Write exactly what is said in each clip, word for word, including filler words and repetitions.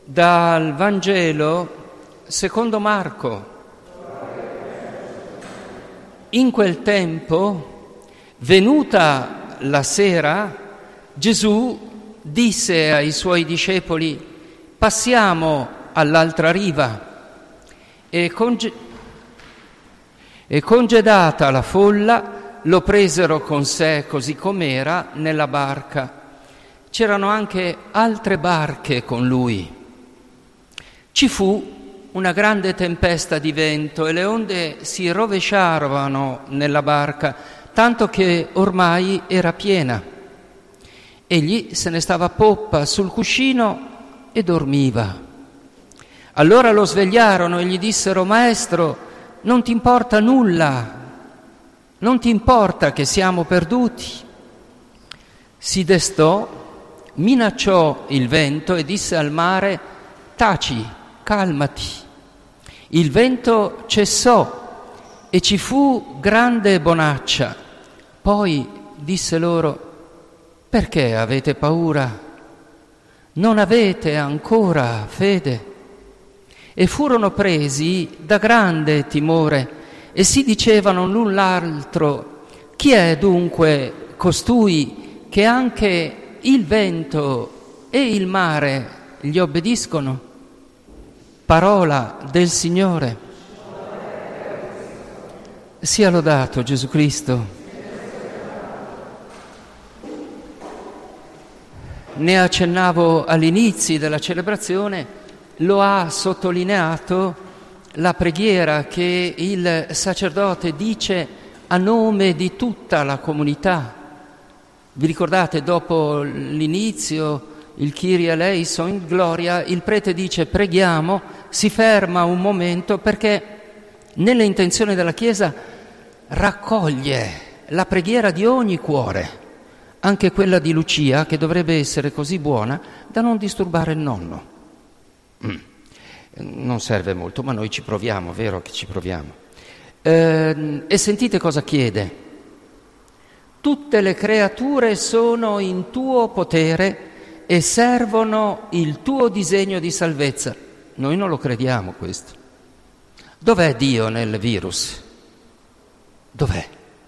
Dal Vangelo secondo Marco. In quel tempo, venuta la sera, Gesù disse ai suoi discepoli: passiamo all'altra riva. E, conge- e congedata la folla, lo presero con sé così com'era nella barca. C'erano anche altre barche con lui. Ci fu una grande tempesta di vento e le onde si rovesciarono nella barca, tanto che ormai era piena. Egli se ne stava a poppa sul cuscino e dormiva. Allora lo svegliarono e gli dissero: Maestro, non ti importa nulla? Non ti importa che siamo perduti? Si destò, minacciò il vento e disse al mare: taci, calmati. Il vento cessò e ci fu grande bonaccia. Poi disse loro: perché avete paura? Non avete ancora fede? E furono presi da grande timore e si dicevano l'un l'altro: chi è dunque costui che anche il vento e il mare gli obbediscono? Parola del Signore. Sia lodato Gesù Cristo. Ne accennavo all'inizio della celebrazione, lo ha sottolineato la preghiera che il sacerdote dice a nome di tutta la comunità. Vi ricordate, dopo l'inizio, il Kyrie eleison in gloria, il prete dice: preghiamo, si ferma un momento perché nelle intenzioni della Chiesa raccoglie la preghiera di ogni cuore, anche quella di Lucia, che dovrebbe essere così buona da non disturbare il nonno. Mm. Non serve molto, ma noi ci proviamo, vero che ci proviamo. Eh, e sentite cosa chiede: tutte le creature sono in tuo potere e servono il tuo disegno di salvezza. Noi non lo crediamo questo. Dov'è Dio nel virus? Dov'è?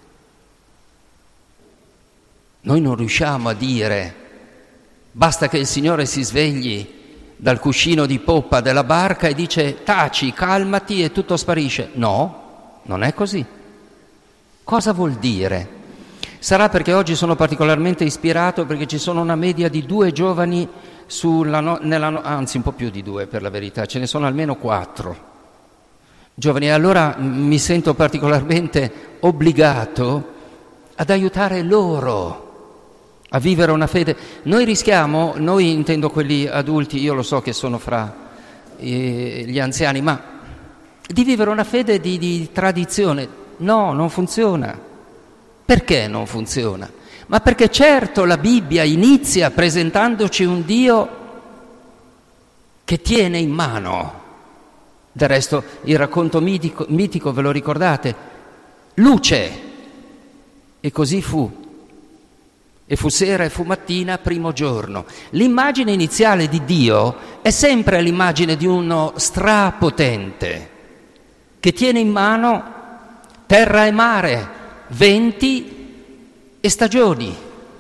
Noi non riusciamo a dire: basta che il Signore si svegli dal cuscino di poppa della barca e dice: taci, calmati e tutto sparisce. No, non è così. Cosa vuol dire? Sarà perché oggi sono particolarmente ispirato, perché ci sono una media di due giovani sulla no, nella no, anzi un po' più di due per la verità, ce ne sono almeno quattro giovani, e allora mi sento particolarmente obbligato ad aiutare loro a vivere una fede. Noi rischiamo, noi intendo quelli adulti, io lo so che sono fra eh, gli anziani, ma di vivere una fede di, di tradizione. No, non funziona. Perché non funziona? Ma perché certo la Bibbia inizia presentandoci un Dio che tiene in mano. Del resto il racconto mitico, mitico ve lo ricordate? Luce. E così fu. E fu sera e fu mattina, primo giorno. L'immagine iniziale di Dio è sempre l'immagine di uno strapotente che tiene in mano terra e mare, venti e stagioni.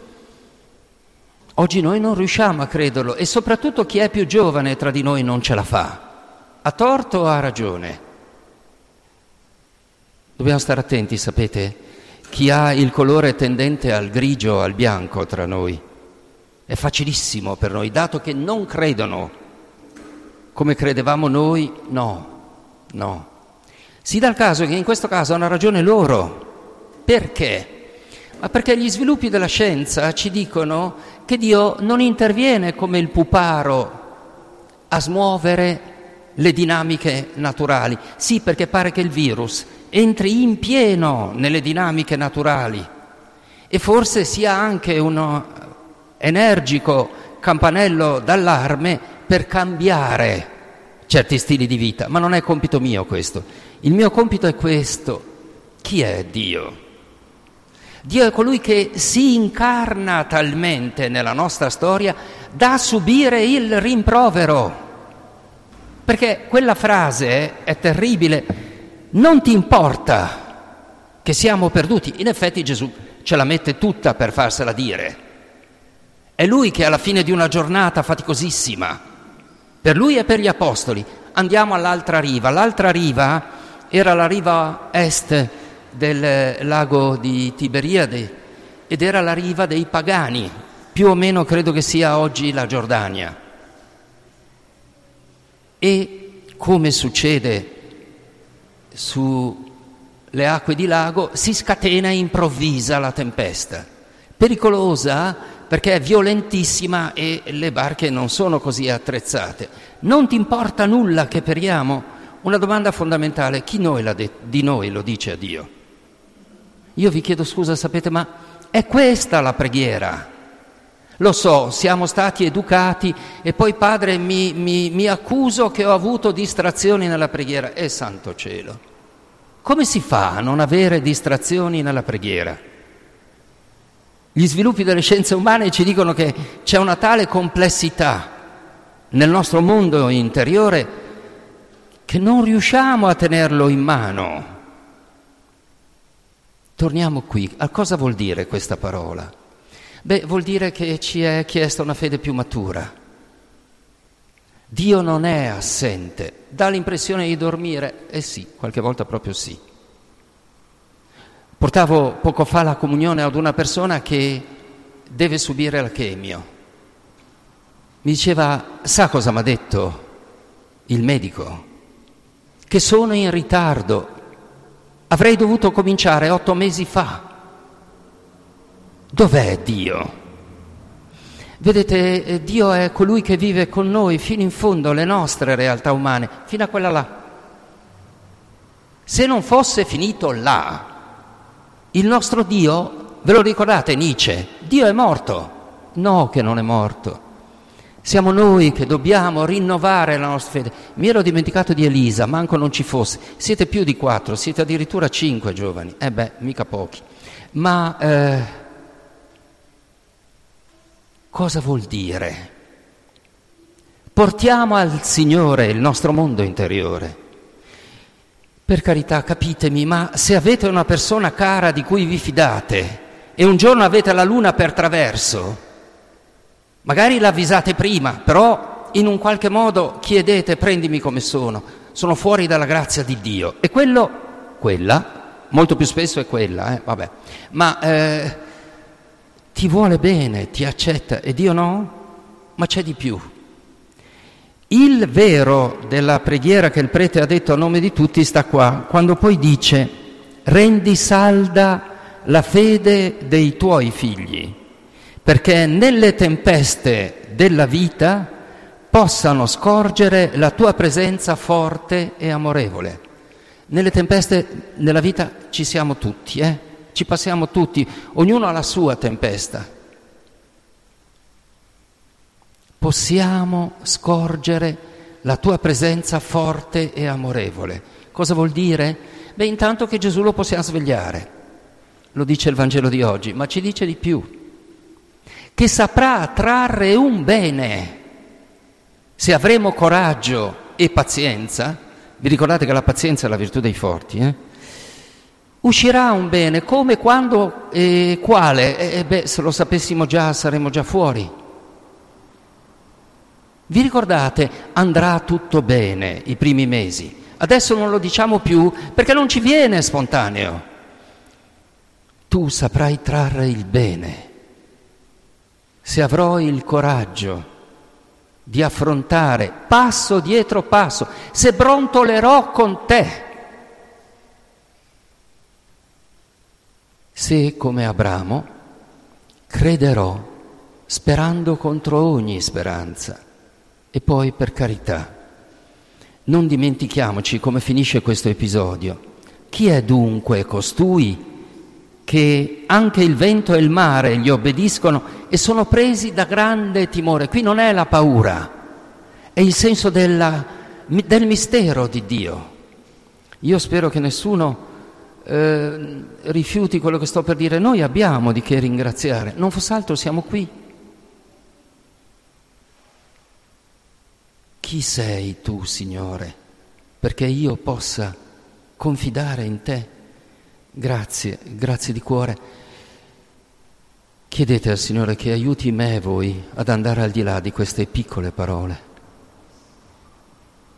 Oggi noi non riusciamo a crederlo, e soprattutto chi è più giovane tra di noi non ce la fa. Ha torto o ha ragione? Dobbiamo stare attenti, sapete? Chi ha il colore tendente al grigio o al bianco tra noi è facilissimo per noi, dato che non credono come credevamo noi. No, no. Si dà il caso che in questo caso hanno ragione loro. Perché? Ma perché gli sviluppi della scienza ci dicono che Dio non interviene come il puparo a smuovere le dinamiche naturali. Sì, perché pare che il virus entri in pieno nelle dinamiche naturali e forse sia anche un energico campanello d'allarme per cambiare certi stili di vita, ma non è compito mio questo. Il mio compito è questo: chi è Dio? Dio è colui che si incarna talmente nella nostra storia da subire il rimprovero. Perché quella frase è terribile, non ti importa che siamo perduti. In effetti Gesù ce la mette tutta per farsela dire. È lui che alla fine di una giornata faticosissima, per lui e per gli apostoli, andiamo all'altra riva. L'altra riva era la riva est del lago di Tiberiade ed era la riva dei pagani, più o meno credo che sia oggi la Giordania. E come succede sulle acque di lago, si scatena improvvisa la tempesta, pericolosa perché è violentissima e le barche non sono così attrezzate. Non ti importa nulla che periamo? Una domanda fondamentale: chi noi de- di noi lo dice a Dio? Io vi chiedo scusa, sapete, ma è questa la preghiera? Lo so, siamo stati educati e poi, Padre, mi, mi, mi accuso che ho avuto distrazioni nella preghiera. E santo cielo, come si fa a non avere distrazioni nella preghiera? Gli sviluppi delle scienze umane ci dicono che c'è una tale complessità nel nostro mondo interiore che non riusciamo a tenerlo in mano. Torniamo qui. A cosa vuol dire questa parola? Beh, vuol dire che ci è chiesta una fede più matura. Dio non è assente, dà l'impressione di dormire, eh sì, qualche volta proprio sì. Portavo poco fa la comunione ad una persona che deve subire la chemio. Mi diceva: sa cosa mi ha detto il medico? Che sono in ritardo, avrei dovuto cominciare otto mesi fa. Dov'è Dio? Vedete, Dio è colui che vive con noi fino in fondo le nostre realtà umane, fino a quella là. Se non fosse finito là, il nostro Dio, ve lo ricordate Nietzsche? Dio è morto. No, che non è morto. Siamo noi che dobbiamo rinnovare la nostra fede. Mi ero dimenticato di Elisa, manco non ci fosse. Siete più di quattro, siete addirittura cinque giovani. Eh beh, mica pochi. Ma eh, cosa vuol dire? Portiamo al Signore il nostro mondo interiore. Per carità, capitemi, ma se avete una persona cara di cui vi fidate e un giorno avete la luna per traverso, magari l'avvisate prima, però in un qualche modo chiedete: prendimi come sono, sono fuori dalla grazia di Dio. E quello, quella, molto più spesso è quella, eh, vabbè, ma eh, ti vuole bene, ti accetta, e Dio no? Ma c'è di più. Il vero della preghiera che il prete ha detto a nome di tutti sta qua, quando poi dice: rendi salda la fede dei tuoi figli, perché nelle tempeste della vita possano scorgere la tua presenza forte e amorevole. Nelle tempeste della vita ci siamo tutti, eh? Ci passiamo tutti, ognuno ha la sua tempesta. Possiamo scorgere la tua presenza forte e amorevole. Cosa vuol dire? Beh, intanto che Gesù lo possiamo svegliare, lo dice il Vangelo di oggi, ma ci dice di più, che saprà trarre un bene se avremo coraggio e pazienza. Vi ricordate che la pazienza è la virtù dei forti, eh? Uscirà un bene, come, quando e quale? Eh, beh, se lo sapessimo già saremmo già fuori. Vi ricordate? Andrà tutto bene i primi mesi. Adesso non lo diciamo più perché non ci viene spontaneo. Tu saprai trarre il bene se avrò il coraggio di affrontare passo dietro passo, se brontolerò con te, se come Abramo crederò sperando contro ogni speranza. E poi, per carità, non dimentichiamoci come finisce questo episodio. Chi è dunque costui che anche il vento e il mare gli obbediscono e sono presi da grande timore? Qui non è la paura, è il senso della, del mistero di Dio. Io spero che nessuno eh, rifiuti quello che sto per dire. Noi abbiamo di che ringraziare, non fosse altro siamo qui. chi sei tu, Signore, perché io possa confidare in te. Grazie, grazie di cuore. Chiedete al Signore che aiuti me e voi ad andare al di là di queste piccole parole.